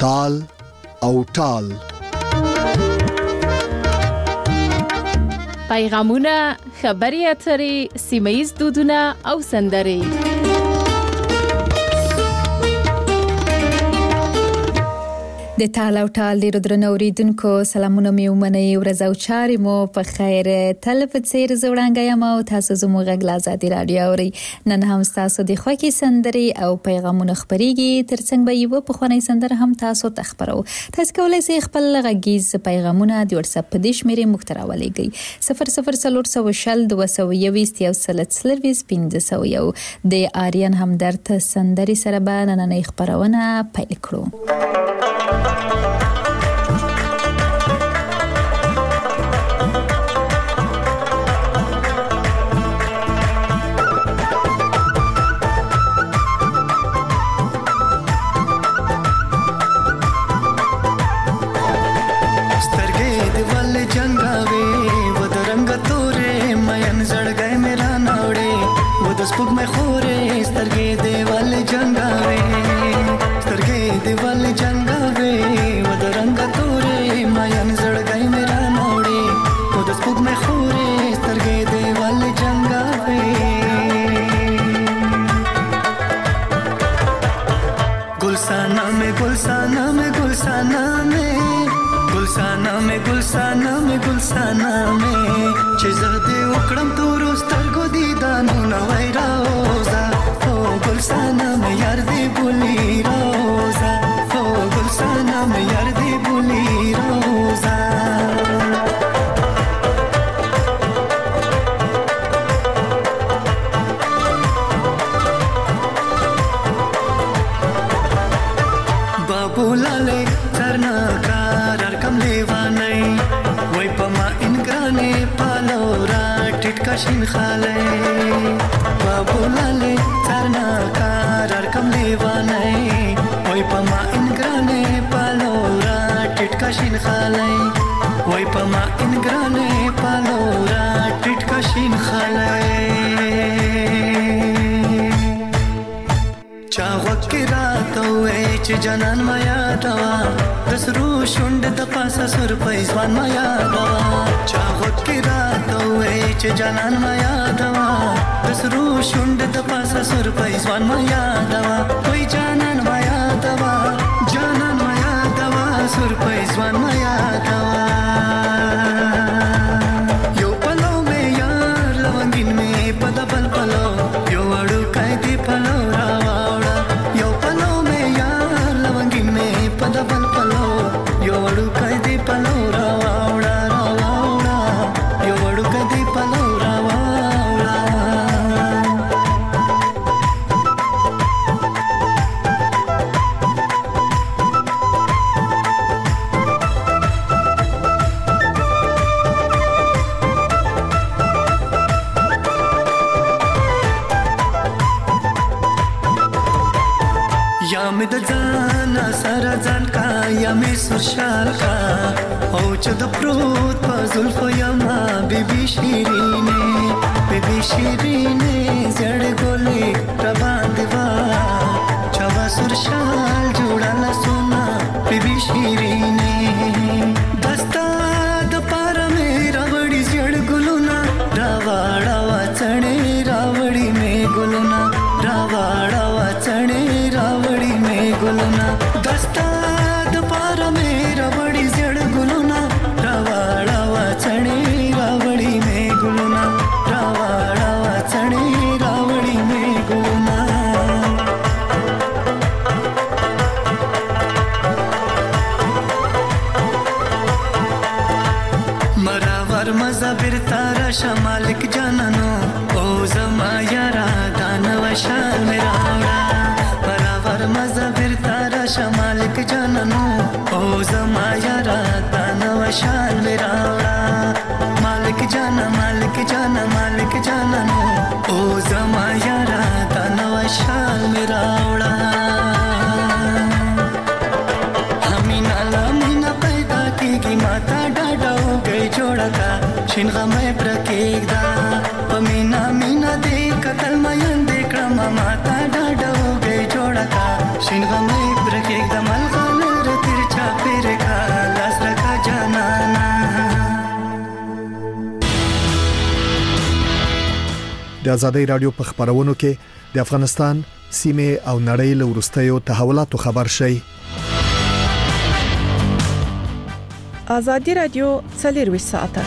تال او ټال. پیغامونه، خبري اترې، سیمه‌ییز دودونه او سندرې. د تال او ټال ډیرو درنو اوریدونکو سلامونه مې ومنئ. ورځ او چارې مو په خیر. تل په څیر زوړانګه یم او تاسو زموږ غږ له ازادي رادیو اورئ. نن هم تاسو د خوښي سندرې او پیغامونه خبريږي. ترڅنګ به یو په خواني سندره هم تاسو ته خبرو. تاسو کولای شئ خپل غږیز پیغامونه د واتس اپ په دې شمیرې مختراولېږئ 00402021 د آریان همدرد سندرې سره به نننۍ خبرونه پیل کړو. स्पुक में खोरे स्तरगे देवाल जंगावे स्तरगे देवाल जंगावे वद रंग तोरे मायन जड़ गई मेरा नौड़े वद स्पुक में खोरे स्तरगे देवाल जंगावे गुलसाना में गुलसाना में गुलसाना में गुलसाना में गुलसाना में गुलसाना में चिज़दे उकड़म तोरो स्तरगो दीदानो नवै रोजा ओ गुलसाना में यार दे बुली रोजा ओ गुलसाना में यार दे बुली रोजा बाबू लाले सरना कार कम लेवानै वै पमा इनग्राने पालोरा टिटका शिन खाले बाबू लाले सरना कार कम लेवानै वै पमा इनग्राने पालोरा टिटका शिन खाले वै पमा इनग्राने पालोरा टिटका शिन खाले चावक रातो एच जनन माया दवा दसरू शुंड द पासा सुर पैसवान माया दवा चावक रातो एच जनन माया दवा दसरू शुंड द पासा सुर पैसवान माया दवा कोई जनन माया दवा सुर पैसवान माया दवा यो पलो में यार लवंगिन में पदबल पलो यो अड़ू कायदे पलो पदबल पलो यो वडू कायदे पलो रावावड़ा रावावड़ा यो वडू कायदे पलो रावावड़ा या में दजाना सारा जान का या में सुरशाल का ओ चद प्रोत पजुल्फ यमा बेबी शीरीने जड़ गोले प्रबान दिवा चवा सुरशाल जोड़ाला सोना बेबी शीरीने दस्ता दपार में रावड़ी जड़ गुलुना रावाड़ावा चढ़े रावड़ी में गुलुना रावाड़ावा चढ़े रावड़ी में गुलुना दस्ता दपारा में रावड़ी जड़ गुलुना रावाड़ावा चढ़े रावड़ी में गुलुना रावाड़ावा चढ़े रावड़ी में गुलुना मरावर मजा बिरतारा शमालिक जाननो ओ जमा यारा दानव शाल मेरा मजा बिरतारा शमालिक जाननो ओ जमा यारा दानव शाल मेरा मालिक जाना मालिक जाना मालिक जाननो ओ जमा यारा दानव शाल मेरा हमीना लामीना पैदा की माता डाडा हो गई जोड़ा का शिनगा में प्रकेदा पमीना मीना दे कतल मयन देख माता डाडा हो गई जोड़ा का शिनगा में प्रकेदा मलगाल د ازادي رادیو په خبرونو کې د افغانستان سیمه او نړۍ له ورستیو تحولاتو خبر شي. ازادي رادیو 24 ساعته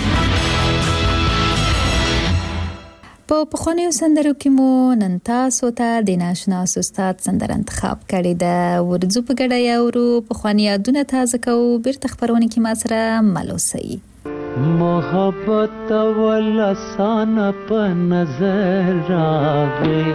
په پخوانیو سندرو کې مو نن تاسو ته د ناشنا استاد سندر انتخاب کړی د ورځو په ګډه یاورو پخوانی یادونه تازه کوو بیرته خبرونه کې ما سره ملوسي. محبت ولا سان په نظر راغی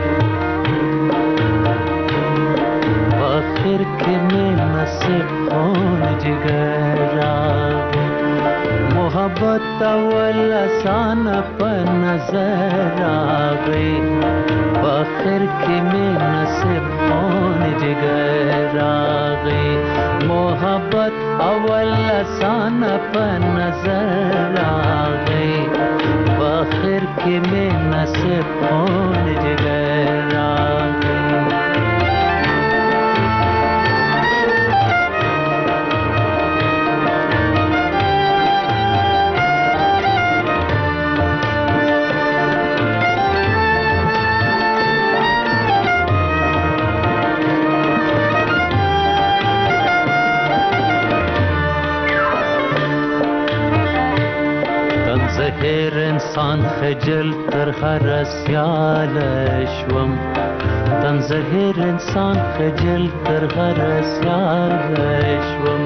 آخر کې مې نصیب خون جگر راغی محبت ولا سان په نظر راغی آخر کې مې نصیب خون جگر راغی محبت اول لسان په نظر آغی باخر کې مې نصیب خون جگر آغی زهر انسان خجل تر هر سیال شوم تن زهر انسان خجل تر هر سیال شوم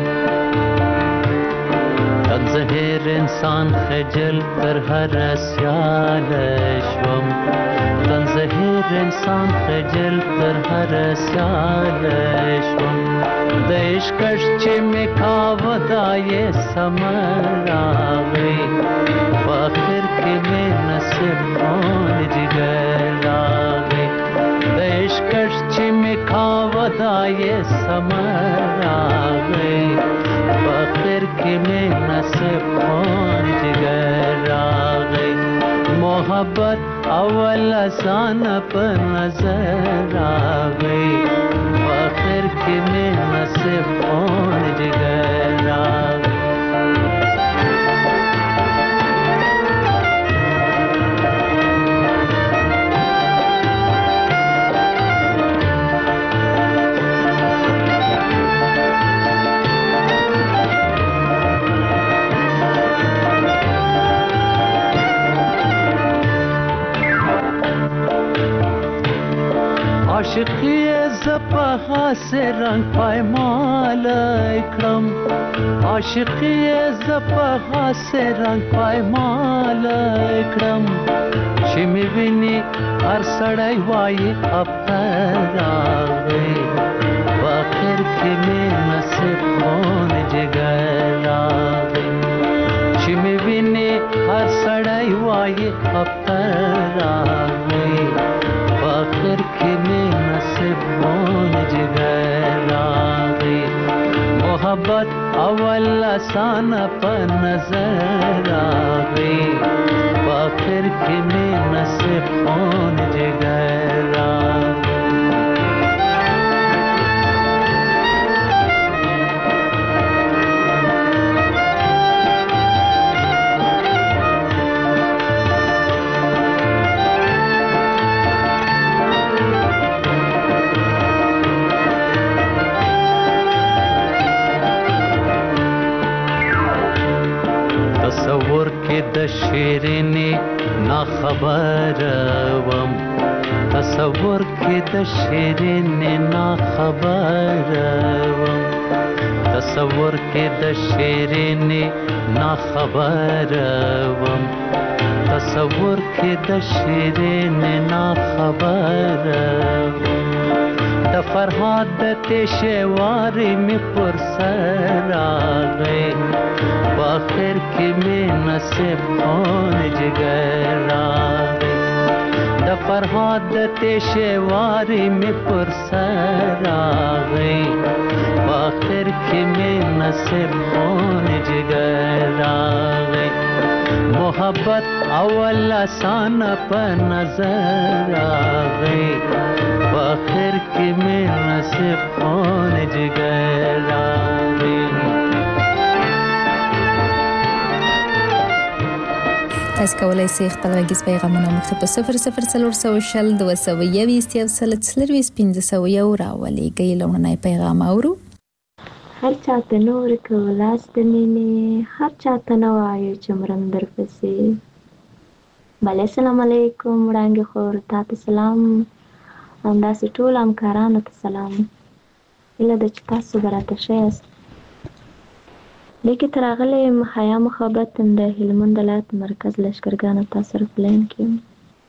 تن زهر انسان خجل تر هر سیال شوم تن زهر انسان خجل تر هر سیال شوم د عشقش چې مې کاوه دا یې سمر راغی آخر کې مې نصیب خون جگر راغی د عشقش چې مې کاوه دا یې سمر راغی آخر کې مې نصیب خون جگر راغی محبت اول آسان په نظر راغی آخر کې مې نصیب خون جگر راغی عاشقی زپا سے رنگ پایمال اکرم عاشقی زپا سے رنگ پایمال اکرم چې می ویني هر سړی وایي افتر راغی آخر کې مې نصیب خون جگر راغی چې می ویني هر سړی وایي افتر راغی آخر کې مې نصیب خون جگر راغی محبت اول آسان په نظر راغی آخر کې مې نصیب خون جگر راغی تصور کې د شیرینې نا خبر وم تصور کې د شیرینې نا خبر وم تصور کې د شیرینې نا خبر وم تصور کې د شیرینې نا خبر وم د فرهاد د تشوارې مې پر سر راغی آخر کې مې نصیب خون جگر راغی د فرهاد د تشوارې مې پر سر راغی آخر کې مې نصیب خون جگر راغی محبت اول آسان په نظر راغی آخر کې مې نصیب خون جگر راغی. تاسو کولای شئ خپل غږیز پیغامونه موږ ته په 00420 220 راولېږئ. لومړنی پیغام اورو. هر چاته نور کولاس د مینې، هر چاته نه وایو چې مرم درپسې. بله السلام علیکم وړانګې خور، تا ته سلام، همداسې ټولو همکارانو ته سلام. هیله ده چې تاسو به راته ښه یاست. لیکې ته راغلی یم حیا محبت د هلمند ولایت مرکز لښکرګانو تا سره په لاین کې یم.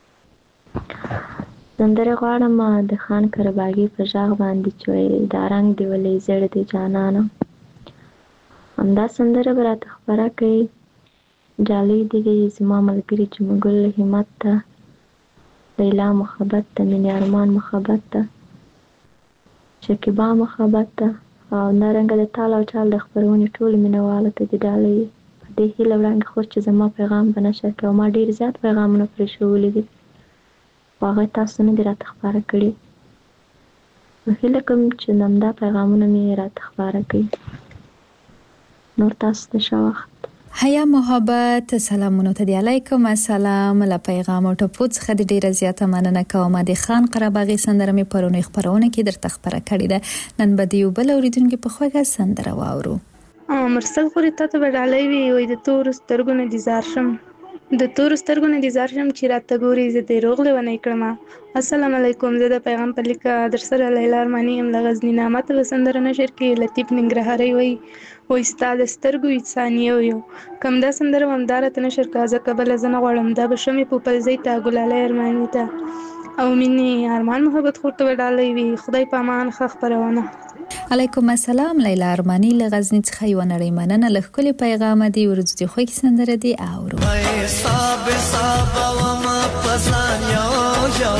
سندرې غواړم د خان کرباغي په غږ باندې چې وایي دا رنګ دې ولې زیړ دی جانانه. همدا سندره به راته خپره کړئ. جالۍ دې زما ملګري جمګل همت ته، لیلا محبت ته، مینې ارمان محبت ته، شکیبا محبت ته، او نارنګه د تال او چال د خپرونې ټولو مینهوالو ته د ډالۍ په دې هیله وړاندې خور چې زما پیغام به نشر کړي او ما ډېر زیات پیغامونه پرې ښوولي دي خو هغه تاسو نه دي راته خپاره کړي. نو هیله کوم چې همدا پیغامونه مې راته خپاره کړي. نور تاسو ته ښه وخت. حیا محبت سلامونو ته دی. علیکم السلام. له پیغام او ټپو څخه د ډیره زیاته مننه کوم. د خان قرباغي سندره مې پرونی خبرونه کې درته خبره کړې ده. نن به دیو بل اوریدونکو په خوږه سندره واورو. مرسل خوري ته وډالې وي د تور سترګو نه ديزار شم، د تور سترګو نه ديزار شم چې راته ګوري زه دې روغ لونی کړم. السلام علیکم. زه د پیغام په لیکه در سره لیلا ارمانی ام لغزنی نامه ته سندره نشر کې لطیف ننګرهاري وي و استاد سترګو انسانیو یو کم دا سندره ومدار ته نشر کازه قبل زنه غړم دا بشمې په پلزې ته ګلاله ارمانی ته او مني ارمان محبت خورته وډالې وي. خدای پامان خخ پرونه. علیکم السلام. لیلا ارمانی لغزنی څخه یو نړۍ مننه. لخکلي پیغام دی ورځي خو کې سندره دی اورو. حساب حساب و ما پسان یو یو،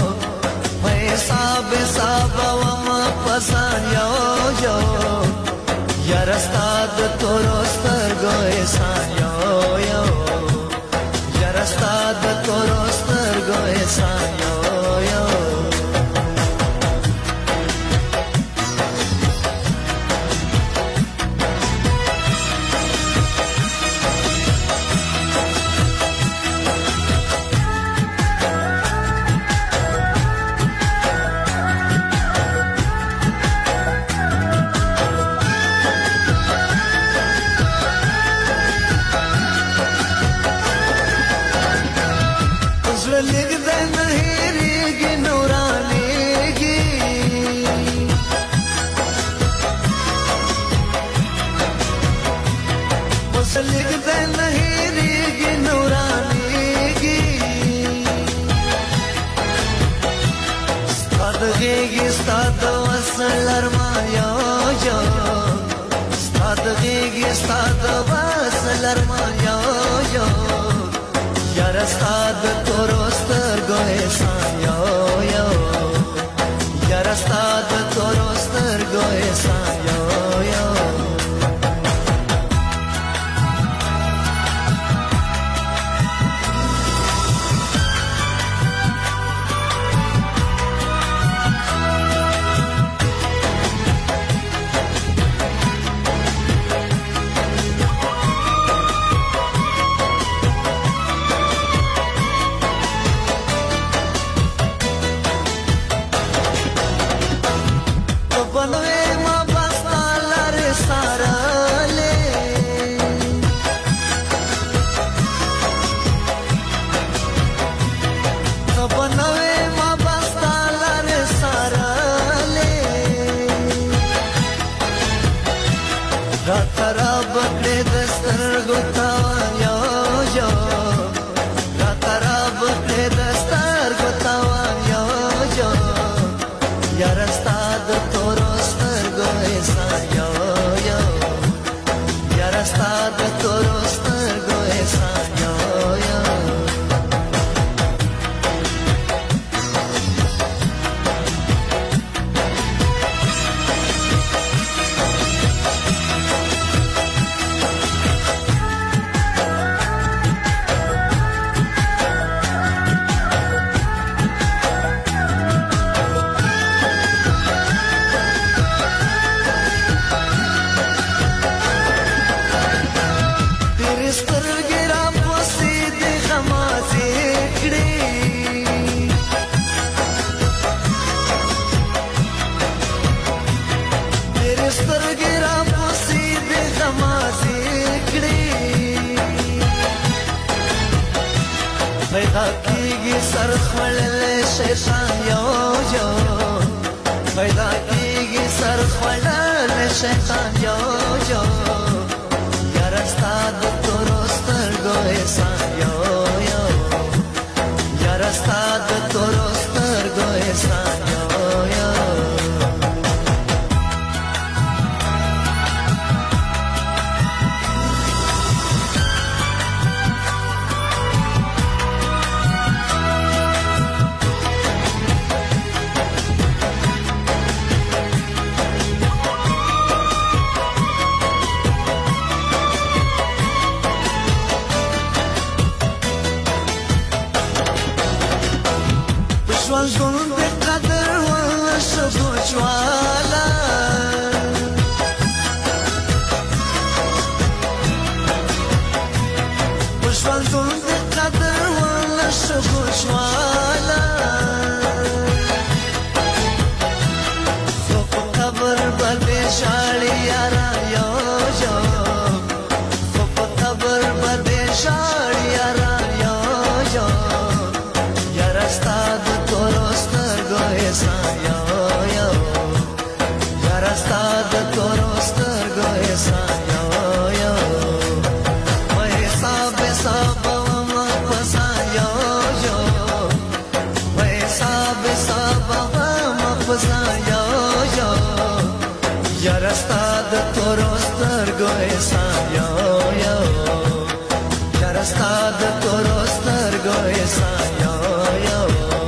حساب حساب و ما پسان یو یو، یا رستاد تورستر گوی سان یو یو، یا رستاد تورستر گوی سان یو یو. پیدا کیږي سر خړلې شیطان یو یو پیدا کیږي سر خړلې شیطان یو یو یار ستاد تورستر ګوې سان یو یو یار ستاد تورستر ګوې سان یو یو ژوند د قدر وشو جوالا ژوند د قدر وشو جوالا په قبر باندې شاړي یارا یو یو په قبر باندې شاړي یارا یو یو یارا ستاد سان یو یو یار ستاد تورستر ګوې سان یو یو وای حساب ما پسان یو یو وای حساب ما پسان یو یو یار ستاد تورستر ګوې سان یو یو یار ستاد تورستر ګوې سان یو یو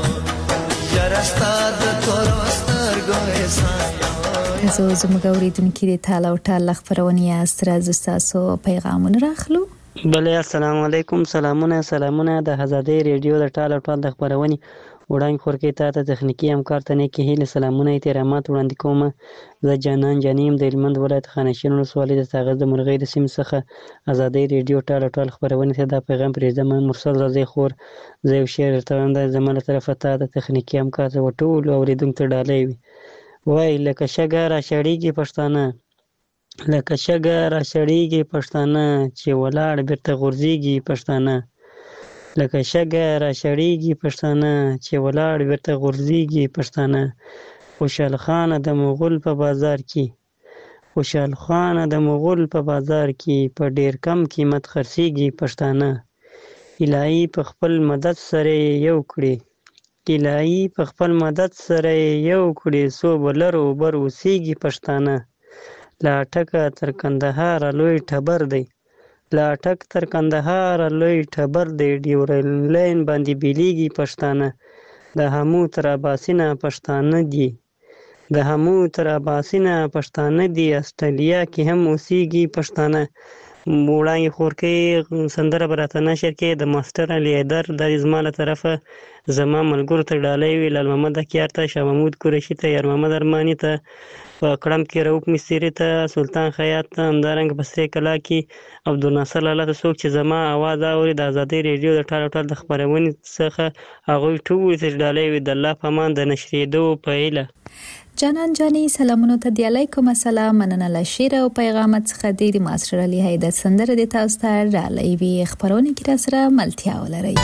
تاسو زموږ اوریدونکو د تاله او ټاله خبرونه یاست راځو تاسو پیغامونه راخلو بله السلام علیکم سلامونه د آزادۍ ریډیو د ټاله او ټاله خبرونه وړاندې خورکې ته تخنیکی همکار ته نه کې هیله سلامونه احترامات وړاندې کوم زه جانان جانیم د هلمند ولایت خانشین ولسوالۍ د ساغر د مرغۍ د سیمې څخه آزادۍ ریډیو ټاله او ټاله خبرونه ته دا پیغام پرېږدم مرسل رضی خور زه یو شعر درته وایم دا زما له طرفه ته د تخنیکي همکار ته ټولو اورېدونکو ته ډالۍ وي وای لکه شګه راشړېږي پښتانه لکه شګه راشړېږي پښتانه چې ولاړ بیرته غورځېږي پښتانه لکه شګه راشړېږي پښتانه چې ولاړ بیرته غورځېږي پښتانه خوشحال خان د مغول په بازار کې خوشحال خان د مغول په بازار کې په ډیر کم قیمت خرڅېږي پښتانه الهي په خپل مدد سره یو کړي الهي په خپل مدد سره یو کړي سو بلرو بر اوسېږي پښتانه لا ټکه تر کندهار لوی ټبر دی لا ټک تر کندهار لوی ټبر دی ډیورل لاین باندې بیلیږي پښتانه د همو تر اباسینه پښتانه دي د همو تر اباسینه پښتانه دي استرالیا کې هم اوسېږي پښتانه وړاندې خورکې سندره به راته نشر کې د ماسټر علي حیدر د زما له طرفه زما ملګرو ته ډالۍ وي لال محمد اکیار ته شاه محمود قریشي ته یار محمد ارماني ته په کړم کې رؤف مستري ته سلطان خیاط ته همدارنګه په سرې کلا کې عبدالناصر لاله ته څوک چې زما اواز اوري د ازادۍ ریډیو د ټال ټال د خبرونې څخه هغوی ټول ته ډالۍ وي د الله په امان د نشریدو په هیله جانان جانی سلامونو ته دی علیکم السلام مننه له شعر او پیغامات څخه د ماستر علي حیدر سندره د تاسو ته ډالۍ وي خبرونه کې را سره ملتیا ولري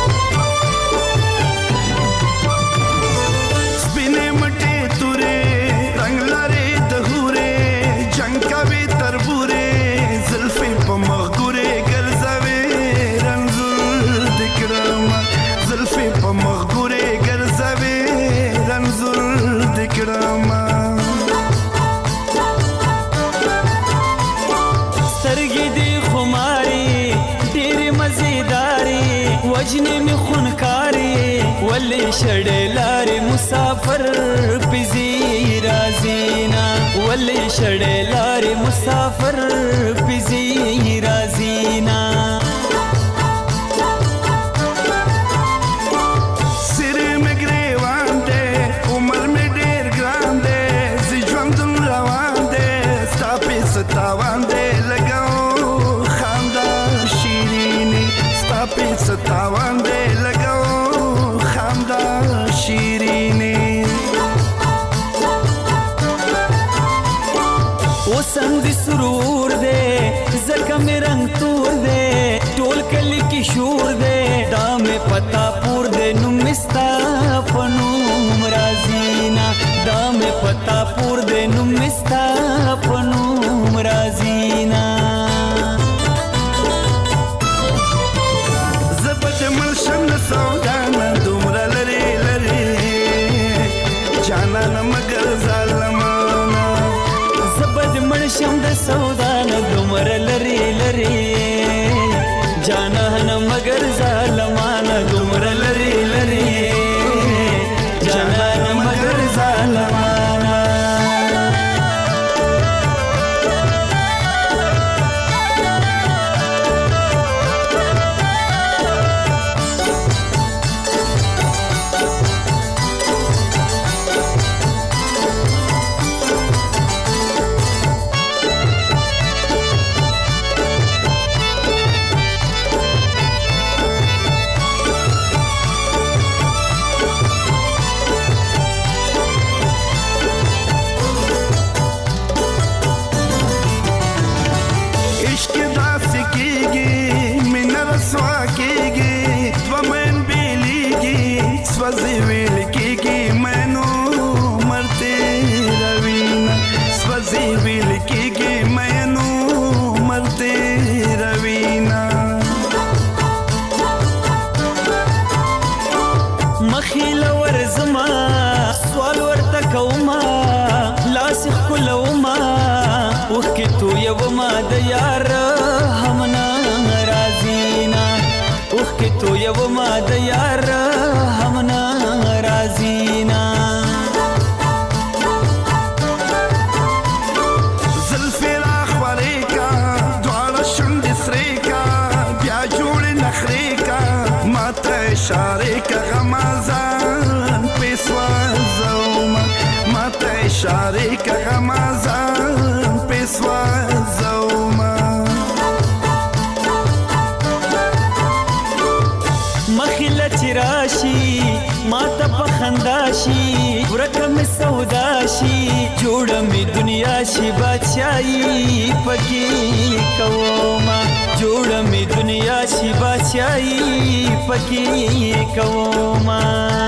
سپینې مټې تورې رنگ لري د هورې جنگ کوي تربورې زلفې په مغګورې ګرځوي رنزور دکرم زلفې په مغګورې ګرځوي رنزور دکرم سترګې دې خماري ډېرې مزیداري وجنې مې خونکاري ولې شړې لارې مسافر پزي رازینا ولې شړې لارې مسافر پزي رازینا ستاوان دې لګاو خندا شیرینی ستا په ستاوان دې لګاو خندا شیرینی وسم دې سرور دې زکه مې رنگ تور دې ټول کلی کې شور دی دا مې پتا پور دی نوم مې ستا په نوم راځينا دا مې پتا پور دی نوم مې ستا په نوم راځينا زبد ملشم د سودانا دومره لري لري جانان مگر ظالمانا زبد ملشم د سودانا دومره لري لري جانان مگر ظالمانا دومره لري لري جانان مگر ظالمانا سوزی ویل کیږي مینو مرته روینا سوزی ویل کیږي مینو مرته روینا مخیل ورزما سوال ورته کوما لاس کولوما وکي تو یو ما د یار همنا راځینا وکي تو یو ما د یار همنا راځینا زلفی راخوری کا دواړه شونډې سرې کا بیا جوړې نخرې کا ماته اشارې کا غمازان پیسوا زوما ماته اشارې کا غمازان پیسوا زوما مخیله چې راشي ماته په خندا شي ورکه مې سودا شي جوړه مې دنیا شي بادشاهي پکې کومه جوړه مې دنیا شي بادشاهي پکې کومه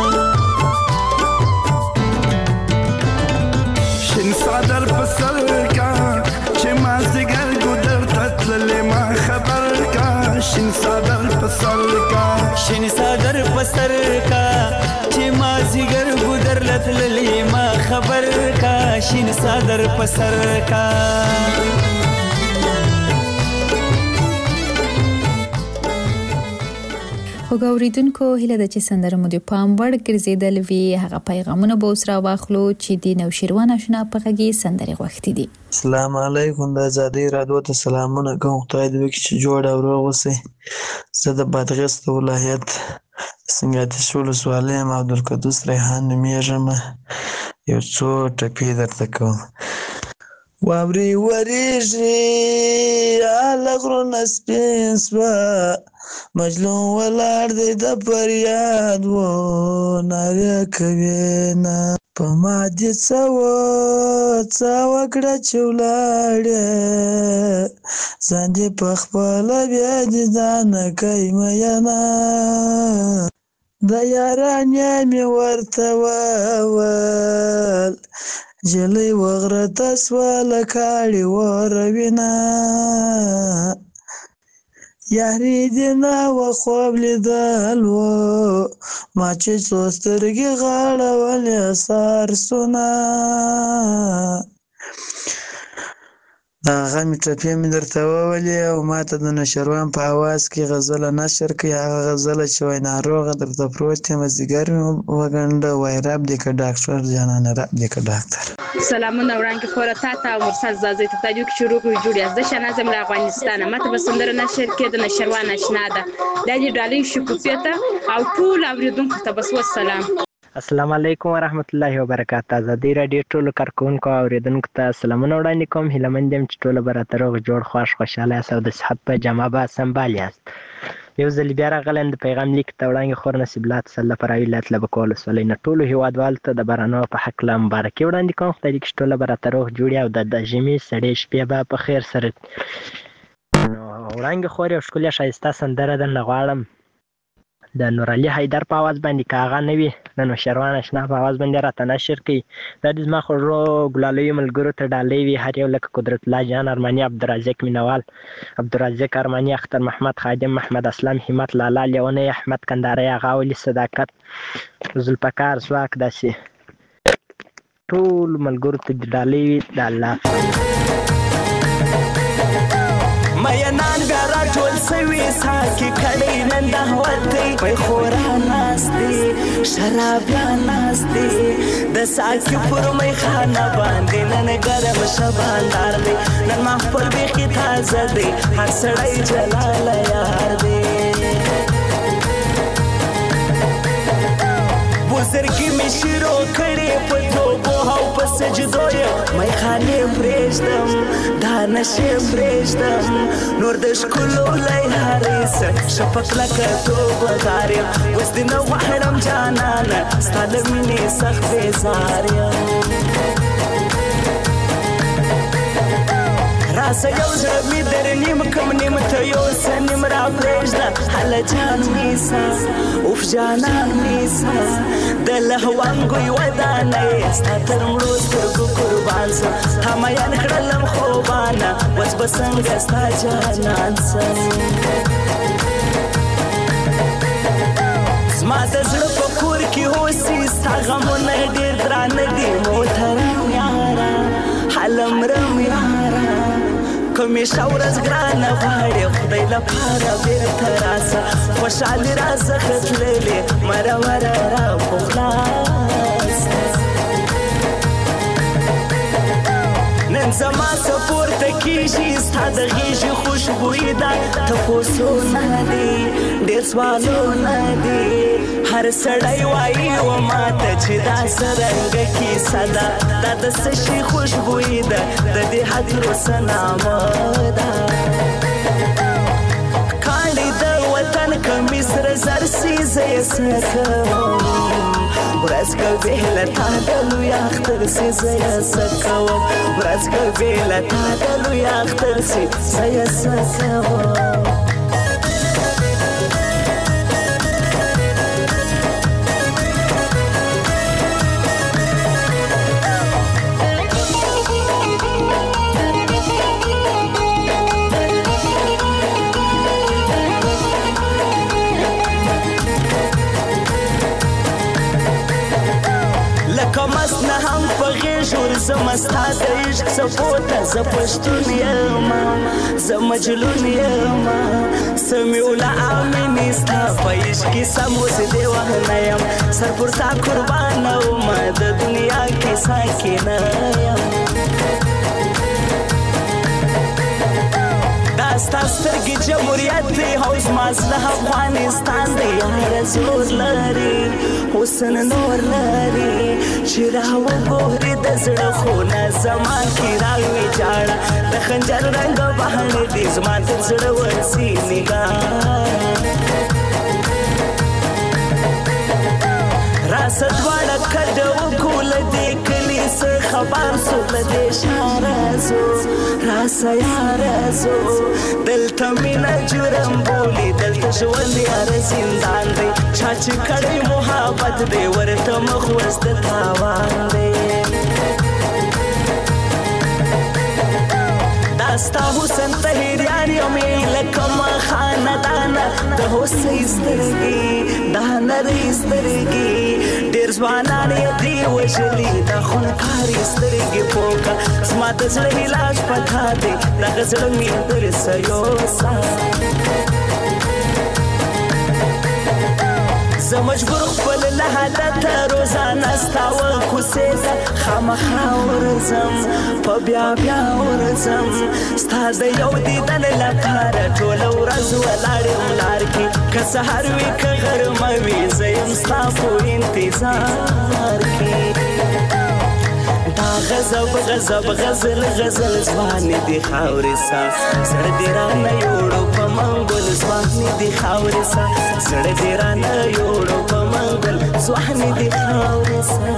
شین صدر په سر کا چې مازدیګر ګودر ته تللې ما خبر کا شین صدر په سر کا شین صدر په سر کا چې مازدیګر ګودر لتللې ما خبر کا شین صدر په سر کا خو ګوریدونکو هیله ده چې سندره مو د پام وړ ګرځیدل وي هغه پیغامونه به اوس را واخلو چې د نوشیروان آشنا په غږی سندره غوښتي دي. السلام علیکم د آزادۍ رادیو ته سلامونه کوم خدای دې وکړي چې جوړ او روغ اوسئ. زه د بادغیس ولایت سنګاتیش ولسوالۍ یم عبدالقدوس ریحان نومیږم. یو څو ټپې درته کوم. واورې وریږي هله غرونه سپین سوه مجنون ولاړ دی د فریاد و ناره کوي نه په ما دې څه وکړه چې ولاړې ځان دې پخپله بیا دې ځانه کوي مینه د یارانې مې ورته وویل جلۍ وغرته سوه له کاړې وروینه یاري دې نه وه خوب لیدل و ما چې څو سترګې غاړولې سارسونه د هغه مې ټپې مې درته وولې او ما ته د نشروان په اواز کې غزله نشر کړي. هغه غزله چې وایي ناروغه درته پروت یم ځیګر مې وګنډه وایي رب دې که ډاکټر جانانه رب دې که ډاکټر. سلامونه وړاندې خوره تا ته او مرسل زازۍ ته تاجو کې شروع کړو جوړ یاست. زه شهناز یم له افغانستانه. ماته به سندره نشر کې د نشروان اشنا ده دا دې ډالۍ شکوفیه ته او ټول اورېدونکو ته بس والسلام. السلام علیکم ورحمت الله وبرکاته. آزادۍ راډیو ټولو کارکوونکو او اورېدونکو ته سلامونه وړاندې کوم. هیلهمند یم چې ټوله به راته روغ جوړ خوښ خوشحاله یاست او د صحت په جامه به سنبال یاست. یو ځل بیا راغلی یم د پیغام لیک ته وړاندې خور نصیب الله تسله فرعي ولایت لبک ولسوالۍ نه ټولو هېوادوالو ته د بارانو په هکله مبارکي وړاندې کوم. خدای دې چې ټوله به راته روغ جوړ او د ژمي سړې شپې به په خیر سره وړانګې خور یو ښکلې ښایسته سندره درنه غواړم د نور علي حیدر په اواز باندې که هغه نه وي د نوشروان اشنا په اواز باندې راته نشر کوي. دا د زما خوږو ګلالیو ملګرو ته ډالۍ وي هر یو لکه قدرت الله جان ارماني عبدالرزاق مینوال عبدالرزاق ارماني اختر محمد خادم محمد اسلام همت لالا لیونی احمد کنداري هغه ولي صداقت ذوالفقار ځواک داسې ټول ملګرو ته ډالۍ وي د الله مینان بیا راټول سوي ساکي کړی نن د هوتۍ پیخورا ناست دی شرابیان ناست دی د ساکي پر میخانه باندې نن ګرم شباندار دی نن محفل بیخي تازه دی هر سړی جلاله یار دی بزرګي مې شروع کړې په توبو او په سجدو یې میخانې پرېږدم دا نشې پرېږدم نور د ښکلو لیهارې سه شفق لکه توبهدار یم اوس دې نه غواړم جانانه ستا له مینې سخت بېزار یم راسه یو زړه مې در نیم کم نیم ته یوسه نیم را پرېږده هله جان نیسه اوف جانان نیسه د لهوانګوی ودانه یې ستا تر مړو سترګو قربان سم تا میان کړلم خوبانه اوس به څنګه ستا جانان سم زما د زړه په کور کې اوسي ستا غمونه ډېر درانه دي محترم یاره هلمرم یاره همیشه ورځ ګرانه غواړې خدای لپاره بېرته راسه خوشحالي راڅخه تللې مرمره را په خلاصه نن زما څه پورته کېږي ستا د غېږې خوشبويي ده تپوسونه دي ډېر سوالونه دي هر سړی وایي و ماته چې دا څرنګه کیسه ده دا د څه شي خوشبويي ده د دې هدیرو څه نامه ده کاڼي د وطن کمیس سره زر سي زه یې څه کوم ورځ که بېله تا د لوی اختر سي زه یې څه کوم ورځ که بېله تا د لوی اختر سي زه یې څه کوم زما ستا د عشق څپو ته زه پښتون یم زه مجنون یم سمیوله امینې ستا په عشق کې سم اوس دې وهنه یم سر پر تا قربانه ومه د دنیا کې ساکنه یم دا ستا سترګې جمهوریت دی او زما زړه افغانستان دی یاره زور لري حسن نور لري چې راوګورې د زړه خونه زما کې راوي جاړه د خنجر رنګ بهانې دي زما تر زړه ورسي نګاره راسه دواړه کډه وکړو له دې کلي څه خبر سو له دې ښاره ځو راسه یاره ځو دلته مینه جرم بولي دلته ژوند یاره زندان دی چا چې کړی محبت دی ورته مخ اوس د تاوان دی دا ستا حسن طهیریان یم لکه ما خاندانه د هوسۍ سترګې دا نرۍ سترګې ډېر ځوانان یې دې وژلي دا خونکارې سترګې پوکه زما د زړه علاج په تا دی دغه زړه مې درسه یوسه زه مجبور خپل له حالته روزانه ستا وکوسې ته خامخا ورځم په بیا بیا ورځم ستا د یو دیدن لپاره ټوله ورځ ولاړ یم لار کې که سهار وي که غرمه وي زه یم ستا په انتظار کې دا غضب غضب غزل غزل ځوانې دي خاورې سا زړه دې رانه یوړو په منګل ځوانې دي خاورې سا زړه دې رانه یوړو په منګل ځوانې دي خاورې سا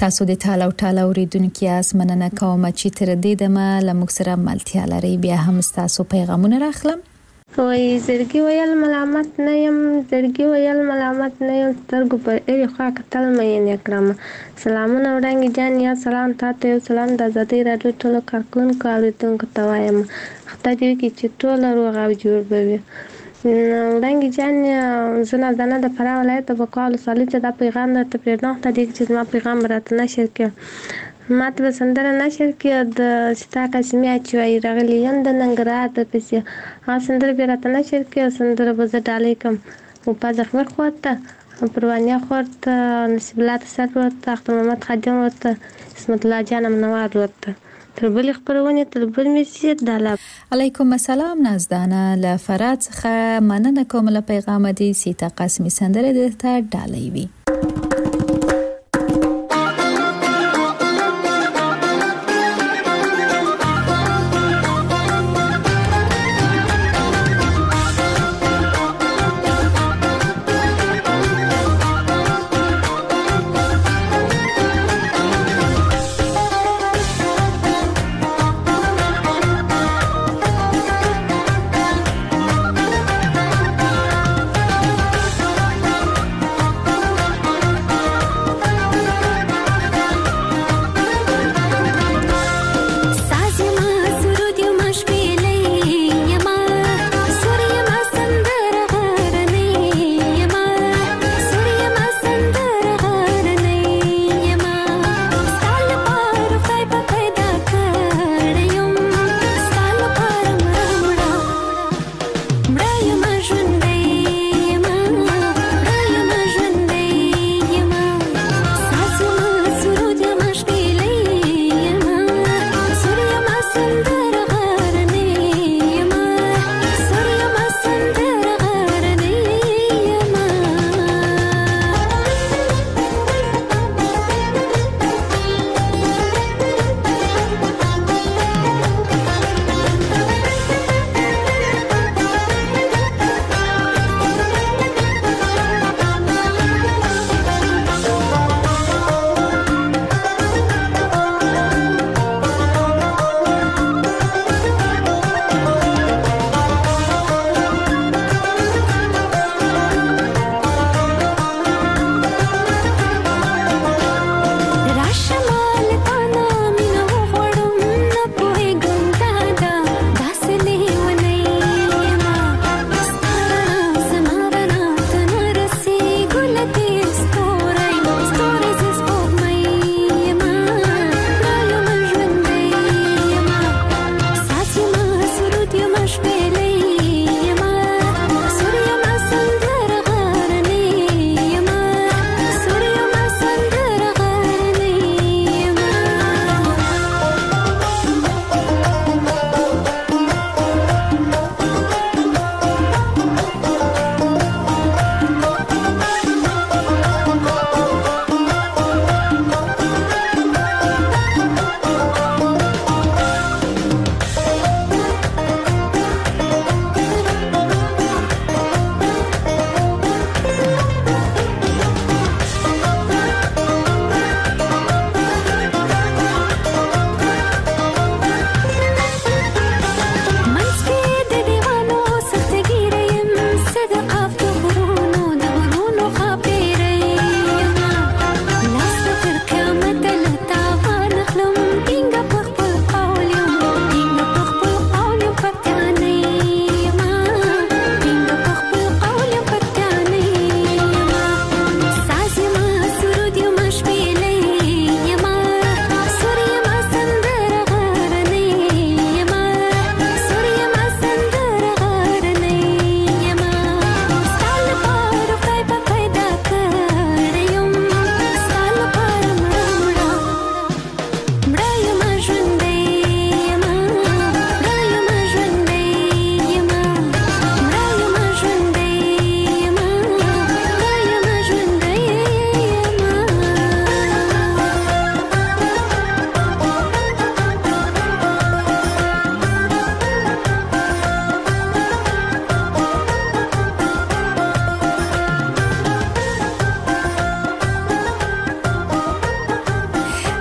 تاسو د ټال او ټال اوریدونکو یاست. مننه کوم چې تر دې دمه لموږ سره ملتیا لري. بیا هم تاسو پیغامونه راخلم. وای زړګي ویل ملامت نه يم، زړګي ویل ملامت نه يم، سترګو پر اړې خوا کتل مې نه کړم. سلامونه وړاندې جان یا سلام تاسو یو سلام د آزادۍ راډیو ټولو کارکونکو اوریدونکو ته وایم. خدای دې وکړي چې ټول روغ او جوړ به وي. وړاندې جان زه نه د فراه ولایت د بقال ولسوالۍ څخه دا پیغام درته پرېږدم. خدای دې چې زما پیغام راته نشر کړي. ما ته به سندره نشر کړي د ستا قاسمي چې وایي راغلی یم د ننګرهار د پسې. هغه سندره بیا راته نشر کړي. سندره به زه ډالۍ کړم په زخمر خور ته، پروانیا خور ته، نصیب الله تسر ورته، اختر محمد خادم ورته، اسمت الله جان منوار ورته. تر بلې خپرونې تر بل میسیت دالا. علیکم السلام نازدانه له فرات څخه مننه کوم له پیغام دې سیتا قاسمی سندره درته ډالۍ وي.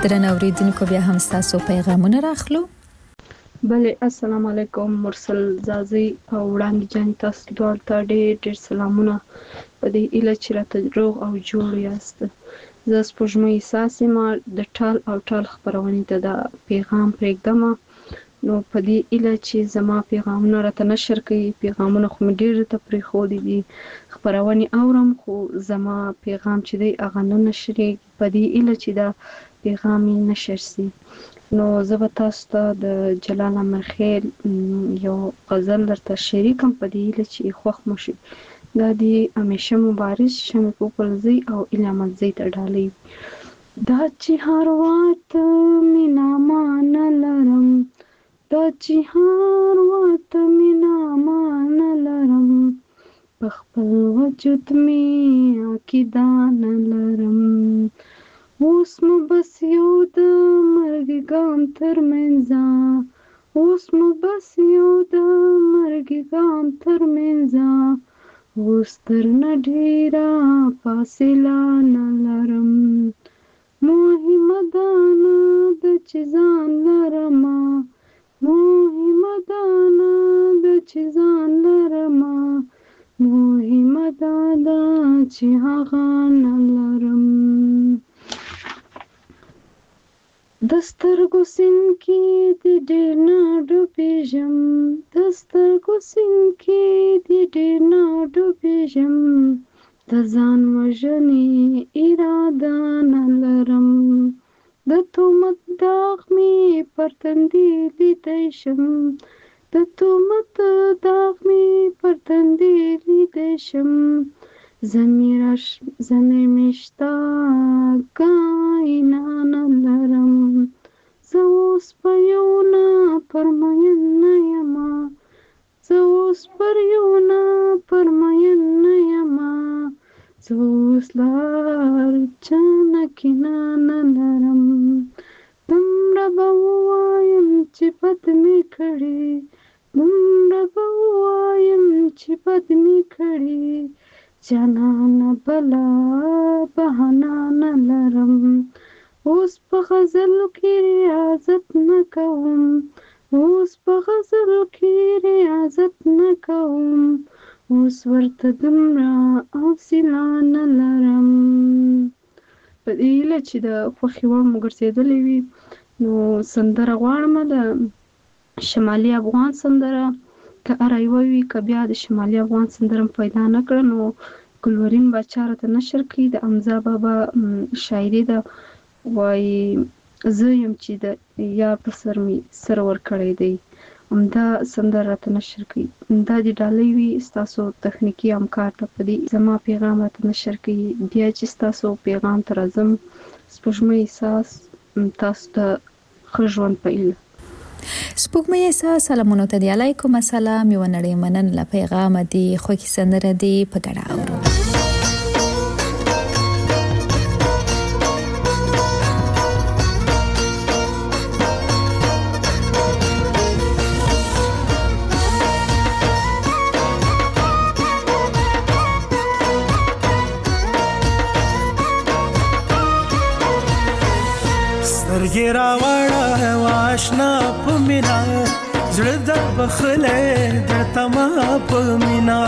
درنو اوریدونکو بیا هم تاسو پیغامونه راخلو. بله السلام علیکم مرسل زازي او وړاندې جان تاسو دواړو ته ډېر سلامونه په دې اله چې راته روغ او جوړ یاست. زه سپوږمۍ احساس یم د ټال او ټال خپرونې ته دا پیغام پرېږدم. نو په دې اله چې زما پیغامونه راته نشر کوي، پیغامونه خو مې ډېر ته پرېښودي دي، خپرونې اورم خو زما پیغام چې دی هغه نه نشرېږي. په دې اله چې دا پیغام یې نشر سي نو زه به تاسو ته د جلال امرخیل یو غزل درته شریکم په دې هیله چې خوښ مو شي. دا د همیشه مبارز شمې پوپلزۍ او علامتزۍ ته ډالۍ. دا چې هر وخت مینا مان لرم، دا چې هر وخت مینا مان لرم، په خپل وجود می عقیده نه لرم. اوس مو بس یو د مرګ ګام تر منځه، اوس مو بس یو د مرګ ګام تر منځه، اوس درنه ډېره فاصله نه لرم. مهمه دا نه ده چې ځان لرمه، مهمه دا نه ده چې ځان لرمه، مهمه دا ده چې هغه نه لرم. د سترګو سیند کې د ډېر نه ډوبېږم، د سترګو سیند کې د ډېر نه ډوبېږم، د ځان وژنې اراده نه لرم. د تهمت داغ مې پر تندي لیدی شم، د تهمت داغ مې پر تندي لیدی شم، ضمیر مې شته کاینا نه لرم. زه اوس په یو نه پرمین نه یمه، زه اوس پر یو نه پرمین نه یمه، زه اوس لار چا نه کینه نه لرم. دومره به ووایم چې بد مې کړي، دومره به ووایم چې بد مې کړي، جانانه بله بهانه نه لرم. اوس په غزلو کې ریاضت نه کوم، اوس په غزلو کې ریاضت نه کوم، اوس ورته دومره حوصله نه لرم. په دې هیله چې د خوښې وړ مو ګرځېدلې وي نو سندره غواړم د شمالي افغان سندره، که هره یوه وي که بیا د شمالي افغان سندره پیدا نه کړه نو ګلورین باچا راته نشر کړي. د حمزه بابا شاعري ده، وایي زه یم چې د یار په سر مې سر ورکړی دی، همدا سندره راته نشر کړي. دا د ډالۍ وي ستاسو تخنیکي همکار ته په دې زما پیغام راته نشر کړي. بیا چې ستاسو پیغام ته راځم سپوږمۍ احساس تاسو ته ښه ژوند په هیله. سپوږمۍ احساس سلامونه ته دی. علیکم السلام. یو نړۍ مننه پیغام دی خوږی سندره دی په ګډه اورو. سترګې راوړه واشنا په مینا، زړه د بخلې درته ما په مینا.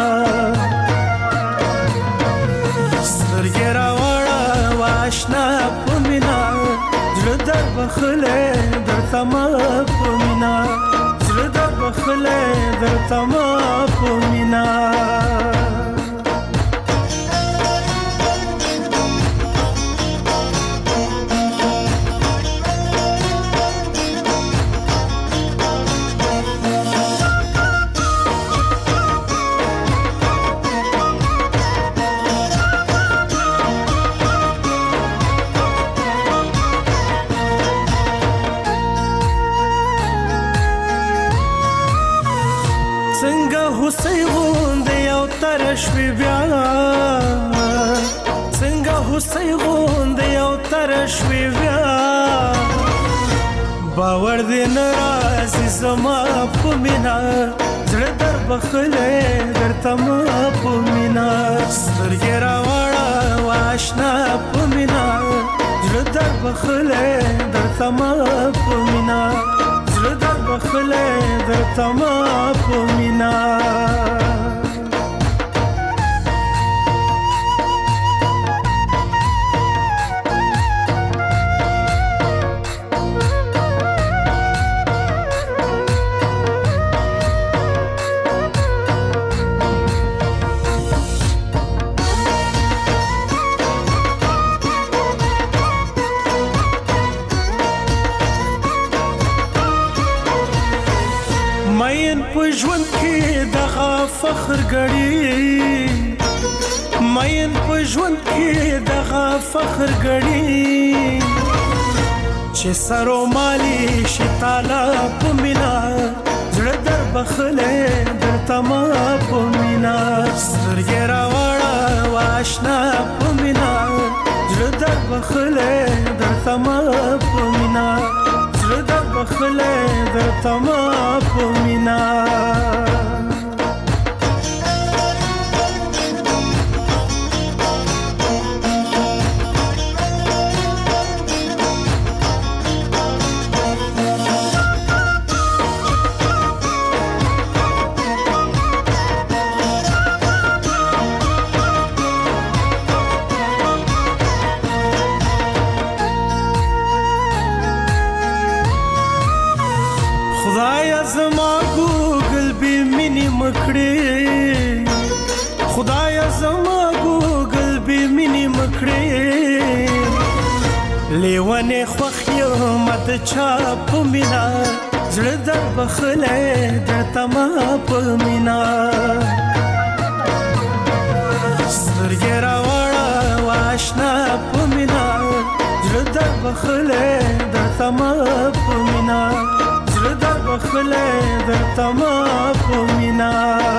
سترګې راوړه واشنا په مینا، زړه د بخلې درته ما په مینا، زړه د بخلې درته ما په مینا. هوسۍ غوندې یو تر شوې بیا، څنګه هوسۍ غوندې یو تر شوې بیا، باور دې نه راځي زما په مینا، زړه در بخلې درته ما په مینا. سترګې راوړه واشنا په مینا، زړه در در بخله در تمام پمینا زړه در بخله در تمام پمینا ژوند کې دغه فخر غړي مین په ژوند کې دغه فخر غړي چې سرو مالي شي تعالی په مینا زړه در بخله در تما په مینا سترګې راوړه واشنا په مینا زړه در بخله در تما په مینا در بخله در تمام پمینا خدایا زما ګوګل به مینې مکړې لیوانه خوښ یم د چا په مینا زړه در بخله در تما په مینا سترګې راوړه واشنا په مینا زړه در بخله در تما په مینا زړه در بخله در تما په مینا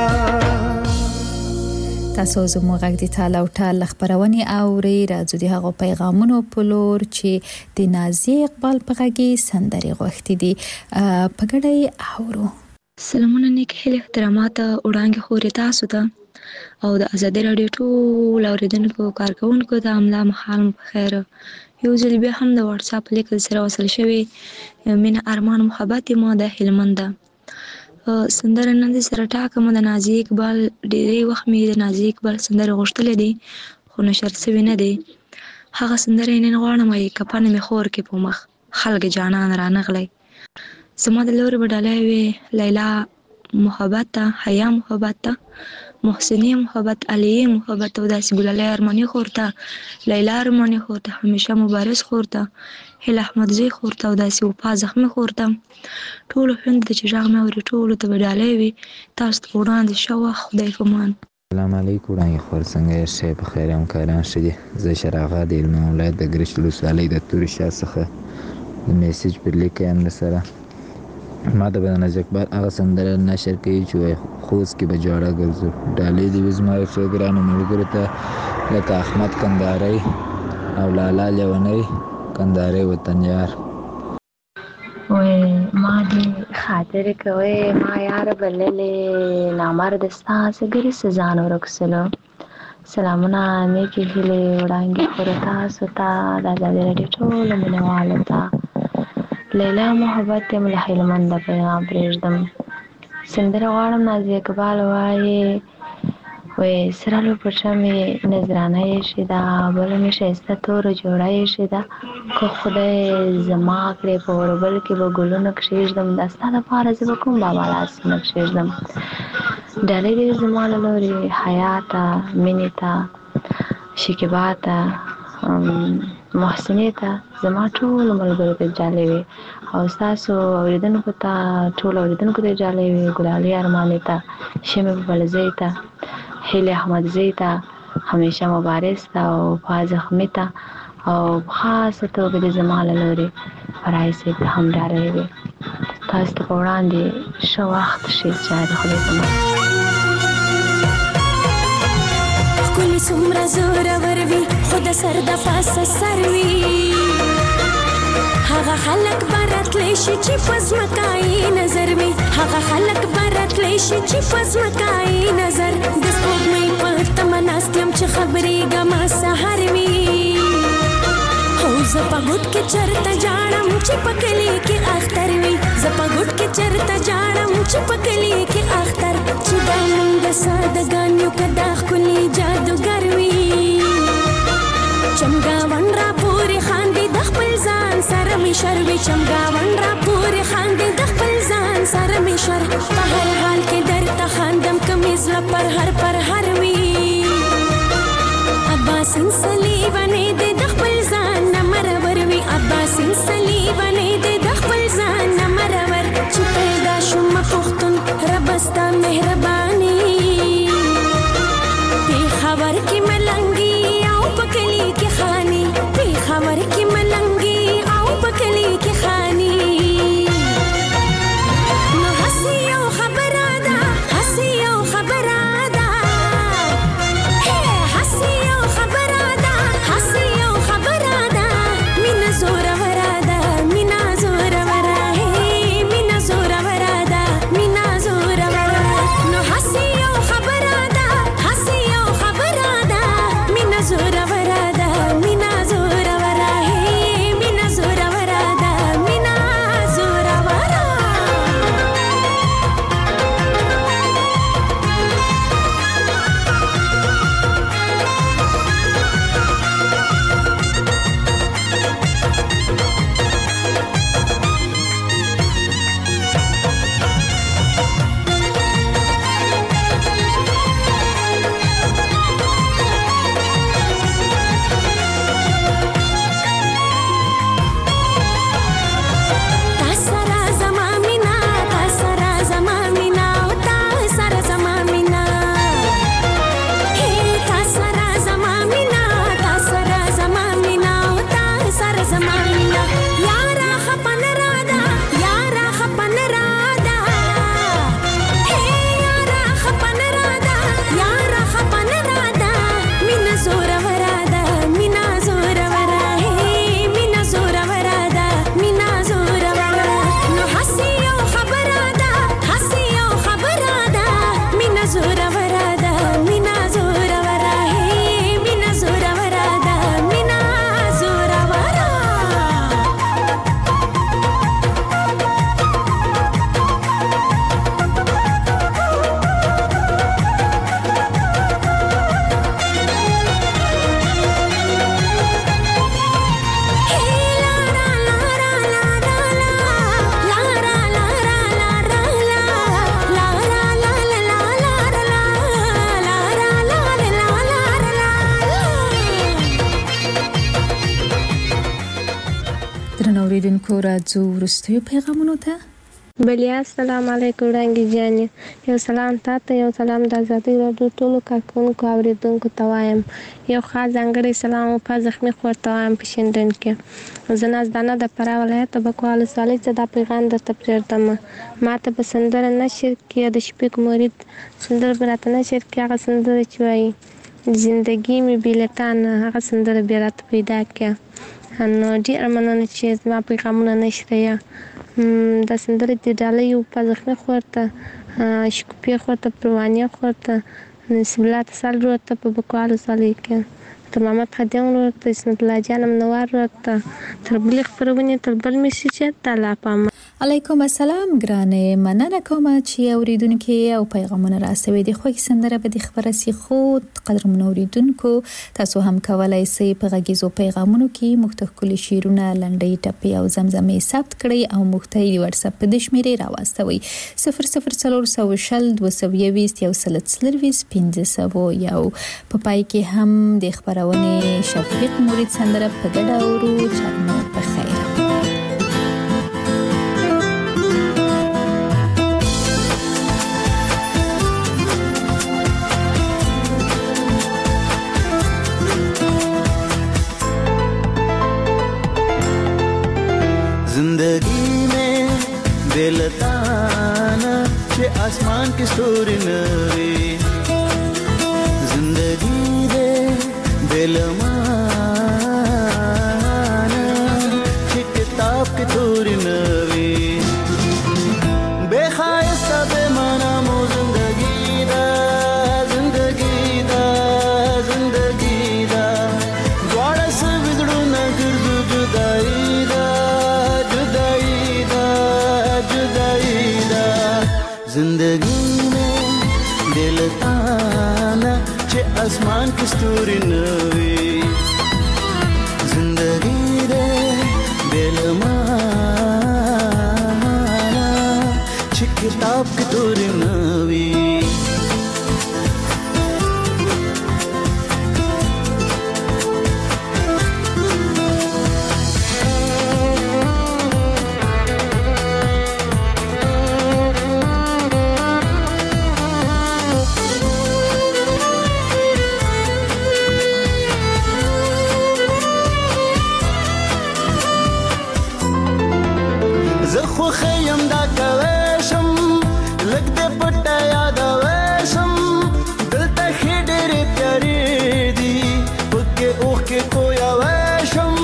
تاسو زموږ غږ د تعالی او تعالی خبرونه اوري راځو د هغه پیغامونو په لور چې د نازي اقبال په غږی سندري غوښتي دي په ګډه اورو. سلامونه نیک هیله احترامات وړاندې خوري تاسو ته او د ازادي رادیو ټول اوریدونکو کارکونکو ته املا محال په خیر یو ځل بیا هم د واتس اپ لیکل سره وصل شوی من ارمان محبت ما د هلمند سندره نن دې سره ټاکم د نازي اقبال ډېری وخت مې د نازي اقبال سندره غوښتلې دي خو نشر شوی نه دی هغه سندره نن غواړم چې کپانه مې خور کې په مخ خلک جانان رانغلی زما د لور بدلای وی لیلا محبت حیا محبت محسنی محبت علی محبت او داسې ګلالای ارمانی خورته لیلا ارمانی خورته همیشه مبارز خورته هل احمد زی خورته او داسې وپا زخمی خورته ټول هند د چراغ مې ور ټول ته بدلای وی تاسو وړاندې شو خدای فمان السلام علیکم وړاندې خور څنګه شې په خیر هم کاران شې زه شراغه د علم ولایت د ګرشلو سالي د توري شاه څخه میسج پر لیکم سره ما د بنازي اقبال هغه سندره نشر کوي چې خوست کې به جوړه ګرځو ډالې دی زما فکرانو ملګرو ته لکه احمد کندهاري او لالا لیونی کندهاري وطن یار وای ما دې خاطر کوي ما یار بللې نامرد ستا سګری سزان ورکسلو سلامونه نیکی هیله وړاندې خوري تاسو ته د ازادي رادیو ټول مینوالو ته لیلا محبت یم له هلمند پیغام پرېږدم سندره غواړم نازي اقبال وایي وای سره لو پټه مې نظرانه یې شي دا بل مې ښایسته توره جوړه یې شي دا که خدای زما کړې په وربل کې به ګلونه کښېږدم دا ستا دپاره زه به کوم بابا لاسونه کښېږدم ډالۍ دې زما له لورې حیا ته مینې ته شکیبا ته محسنې ته زما ټولو ملګرو ته جالۍ وي او ستاسو اورېدونکو ته ټولو اورېدونکو ته جالۍ وي ګلالۍ ارمانې ته شمې بلزۍ ته هیلې احمدزۍ ته همیشه مبارز ته او پا زخمي ته او په خاصه توګه د زما له لورې فرای صاحب ته هم ډالۍ وي تاسو ته په وړاندې ښه وخت شي چې د خدای په امان ښکلي څومره زورور وي خو د سر د پاسه سر وي هغه خلک به راتلی شي چې په ځمکه یې نظر وي هغه خلک به راتلی شي چې په ځمکه یې نظر د سپوږمۍ په تمه ناست یم چې خبرېږم سهار وي او زپګټ کې چرته جاړم چې پکلی کې اختر وي زپګټ کې چرته جاړم چې پکلی کې اختر چې دا موږ سادهګان یو کدا خولي جادوګر وي چمګاون را پورې خاندي د خپل ځان سره می شروي چمګاون را پورې خاندي د خپل ځان سره می شر په هر حال کې درته خاندم کمیز لا پر هر وي عباسین صلیبانه د خپل ځان نمرور وي عباسین صلیبانه د خپل ځان نمرور چې پیدا شوم پختون ربستا مهرباني په خبر کې ملنګي او پکلی کې خاني په خبر کې ملنګي او پکلی کې خاني نو حسي او خبره ده حسي او خبره ده حسي او خبره ده حسي او خبره ده مینا زور وراده مینا زور وراده مینا زور وراده مینا زور وراده نو حسي او خبره ده حسي او خبره ده مینا زور وراده مینا زور وراده مینا زور وراده مینا زور وراده اوریدونکو راځو وروستیو پیغامونو ته بلیا السلام علیکم وړانګې جانې یو سلام تاته یو سلام د ازادۍ راډیو ټولو کارکوونکو اوریدونکو ته وایم یو خاص ځانګړی سلام په زخمي خور ته وایم په شینډن کې زه نازدانه د فراه ولایت بکوال ولسوالۍ څخه دا پیغام درته پرېږدم ما ته به سندره نشر کې د شفیق مرید سندره به راته نشر کې هغه سندره چې وایي زندگی مې بېلټان هغه سندره بیا راته پیدا کړه نو ډېره مننه چې زما پیغامونه نشریه دا سندره د ډالۍ په زخمي خور ته شکوفي خور ته پروانیه خور ته نصیب الله تسل ورور ته په بکوال ولسوالۍ کې تر محمد خدیون ورور ته اسمت الله جان منور ورور ته تر بلې خپرونې تر بل میسج ته لا پام علیکم السلام ګرانې مننه کوم چې اوریدونکو او پیغامونه راسوي د خوښ سندره به د خبره سي خو قدرمن اوریدونکو تاسو هم کولای شئ په غږیزو پیغامونو کې مختلف شیرونه لنډۍ ټپي او زمزمې ثبت کړئ او مختلف واتس اپ د شمیرې راوستوي 004020 یو په پای کې هم د خبرونه شفیق مرید سندره په ګډه اورو چانو په خیر जिंदगी में बेलताना चे आसमान की स्तूरी नवी जिंदगी दे बेलमाना चे किताब की तूरी नवी बेखायस्ता बेमाना मो जिंदगी दा जिंदगी दा जिंदगी दा द्वारा से बिगड़ू न गिरजू आसमान की ستوري نوي زندگی دے बेलमाना چې کتاب کی ستوري نوي زخو خیم دا کویشم لگ دے پٹا یاد ویشم دلتا خیڈر پیاری دی پکے اوخ کے کویا ویشم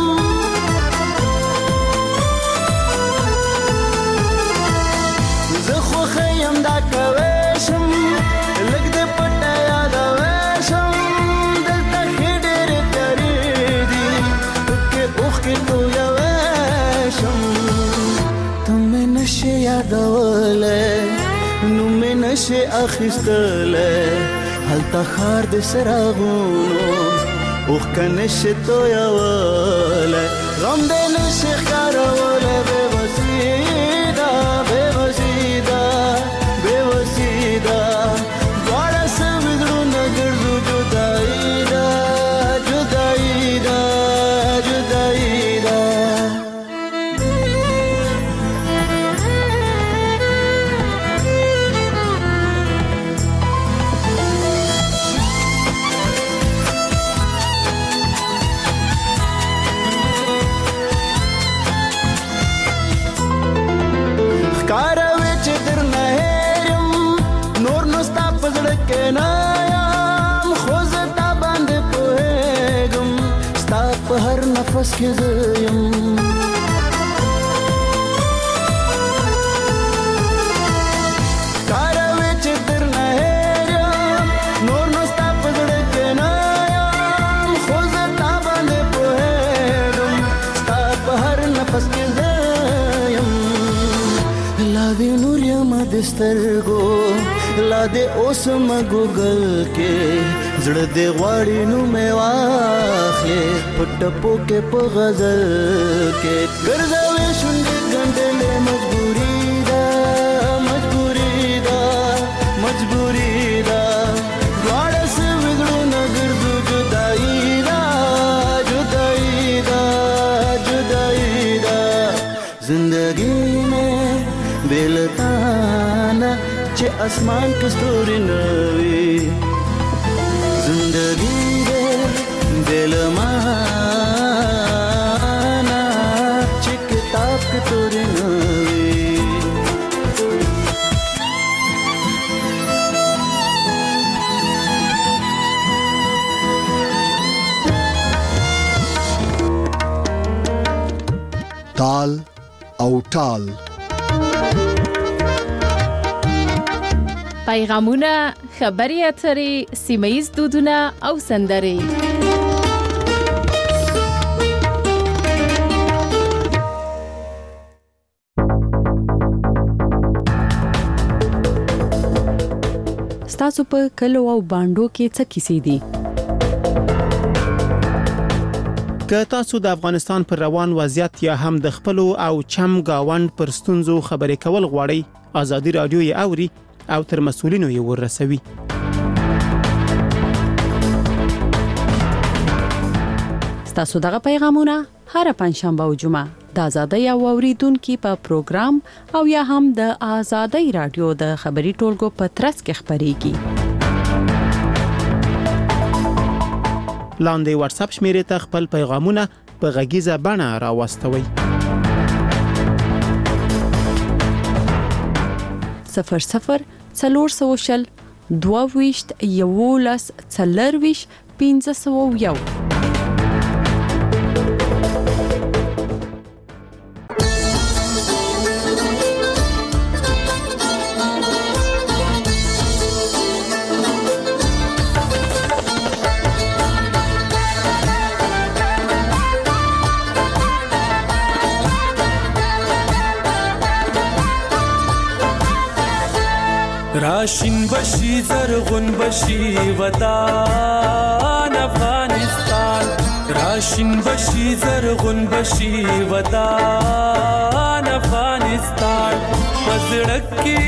زخو خیم دا کویشم لگ دے پٹا یاد ویشم دلتا خیڈر پیاری دی پکے اوخ کے کویا ویشم تمہیں نشے یادولے نومې نشے اخیستلے هلته خار د سراغونو اوخ که نشے تویولے غم د نشے ښکارولے بے وسیده بے وسیده بے وسیده دواړه سوي زړونه ګرځو جدایي ده جدایي ده جدایي ده کاروي چې درنه هېرم نور نو ستا په زړه کې نه یم خو زه تا باندې پوهېږم ستا په هر نفس کې زه یم کاروي چې درنه هېرم نور نو ستا په زړه کې نه یم خو زه تا باندې پوهېږم ستا په هر نفس کې زه یم لا دې نور یم د سترګو لا دې اوس ما ګوګل کې زړه دې غواړي نو مې واخلې په ټپو کې په غزل کې ګرځوي شونډې ګنډلې مجبوري ده مجبوري ده مجبوري ده دواړه سوي زړونه ګرځو جدایي ده جدایي ده جدایي ده زندگی میں बेलताना चे आसमान की ستوري نوي زندگی دے बेलमाना चे किताब की ستوري نوي تال او ټال پیغامونه، خبري اترې، سیمه‌ییز دودونه او سندرې. ستاسو په کلو او باندو کې څه کیسې دي؟ که تاسو د افغانستان پر روان وضعیت یا هم د خپل او چم گاوند پر ستونزو خبرې کول غواړئ، ازادي رادیو یې اوري او تر مسؤلینو یې ورسوي. ستاسو دغه پیغامونه هر پنځشنبه او جمعه د ازادي او اوریدونکو په پروګرام او یا هم د ازادي رادیو د خبري ټولګو په ترڅ کې خبريږي. لاندې واتس اپ شمیرې ته خپل پیغامونه په غږیزه بڼه راوستوئ. 00 400 22 11 40 501. راشین بشي زرغون بشي وطن راشین بشي زرغون بشي ودان افغانستان پزړکی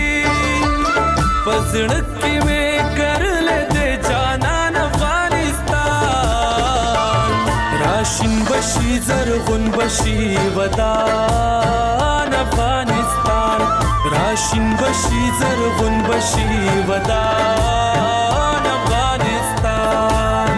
مې کرل دې جانان افغانستان راشین بشي زرغون بشي ودان افغانستان راشین بشي زرغون بشي ودان افغانستان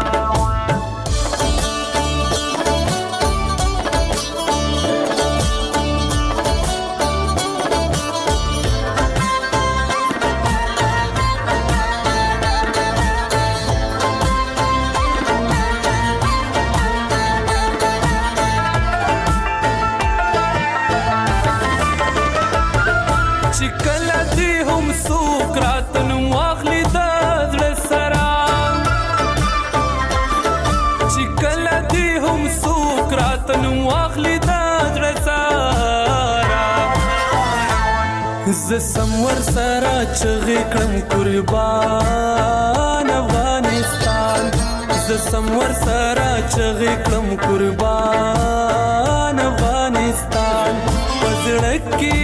زسمور سره چغې کړم قربان افغانستان زسمور سره چغې کړم قربان افغانستان پزړکی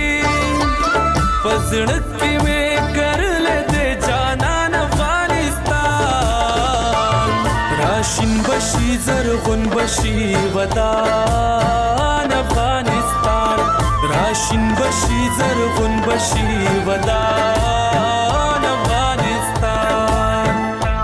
مې کرل دې جانان افغانستان راشین بشي زرغون بشي ودان افغانستان راشین بشي زرغون بشي ودان افغانستان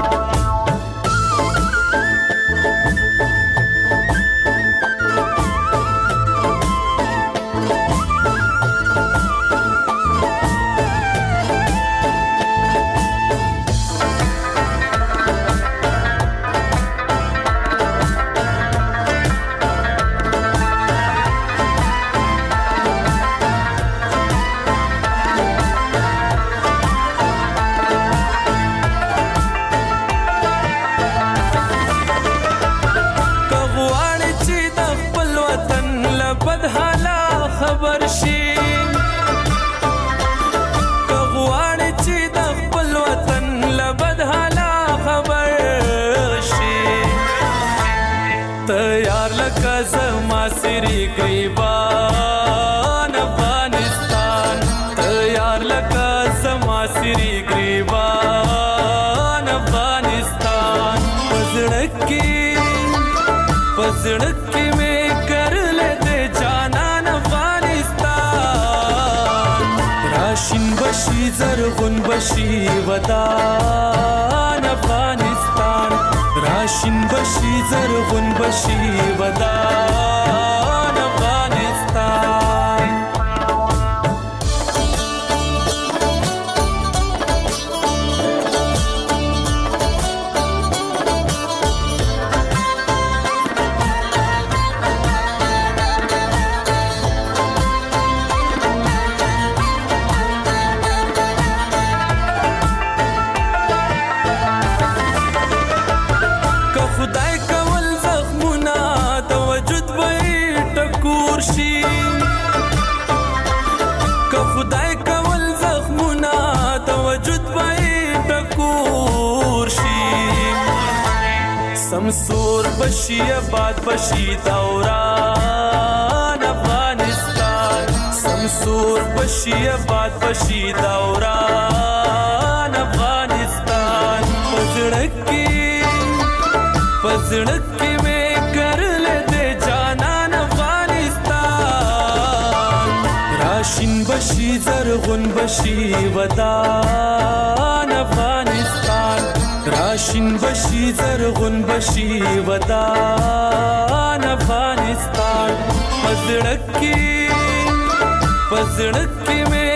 سری گریبان افغانستان تیار لکا زما سری گریبان افغانستان پزړکی میں کرل دے جانان افغانستان راشین بشي زرغون بشي ودان افغانستان راشین بشي زرغون بشي ودان افغانستان سمسور بشي آباد بشي دوران افغانستان سمسور بشي آباد بشي دوران افغانستان پزړکی میں کرل دے جانان افغانستان راشین بشي زرغون بشي ودان افغانستان راشین بشي زرغون بشي ودان افغانستان پزړکی میں